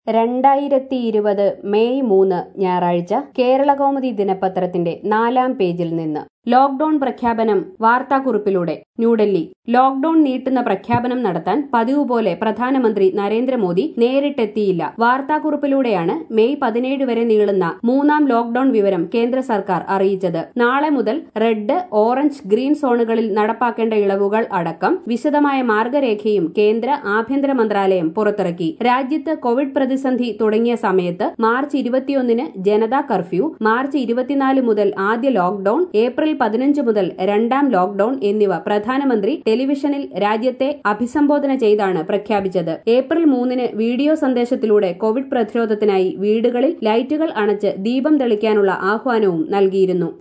2020 May 3 ഞായറാഴ്ച കേരളകൗമുദി ദിനപത്രത്തിന്റെ 4-ാം പേജിൽ നിന്ന് ലോക്ഡൌൺ പ്രഖ്യാപനം വാർത്താക്കുറിപ്പിലൂടെ ന്യൂഡൽഹി. ലോക്ഡൌൺ നീട്ടുന്ന പ്രഖ്യാപനം നടത്താൻ പതിവ് പോലെ പ്രധാനമന്ത്രി നരേന്ദ്രമോദി നേരിട്ടെത്തിയില്ല. വാർത്താക്കുറിപ്പിലൂടെയാണ് മെയ് 17 വരെ നീളുന്ന 3-ാം ലോക്ഡൌൺ വിവരം കേന്ദ്ര സർക്കാർ അറിയിച്ചത്. നാളെ മുതൽ റെഡ്, ഓറഞ്ച്, ഗ്രീൻ സോണുകളിൽ നടപ്പാക്കേണ്ട ഇളവുകൾ അടക്കം വിശദമായ മാർഗരേഖയും കേന്ദ്ര ആഭ്യന്തര മന്ത്രാലയം പുറത്തിറക്കി. രാജ്യത്ത് കോവിഡ് പ്രതിസന്ധി തുടങ്ങിയ സമയത്ത് മാർച്ച് 21-ന് ജനതാ കർഫ്യൂ, മാർച്ച് 24 മുതൽ ആദ്യ ലോക്ഡൌൺ, ഏപ്രിൽ 15 മുതൽ 2-ാം ലോക്ഡൌൺ എന്നിവ പ്രധാനമന്ത്രി ടെലിവിഷനിൽ രാജ്യത്തെ അഭിസംബോധന ചെയ്താണ് പ്രഖ്യാപിച്ചത്. ഏപ്രിൽ 3-ന് വീഡിയോ സന്ദേശത്തിലൂടെ കോവിഡ് പ്രതിരോധത്തിനായി വീടുകളിൽ ലൈറ്റുകൾ അണച്ച് ദീപം തെളിക്കാനുള്ള ആഹ്വാനവും നൽകിയിരുന്നു.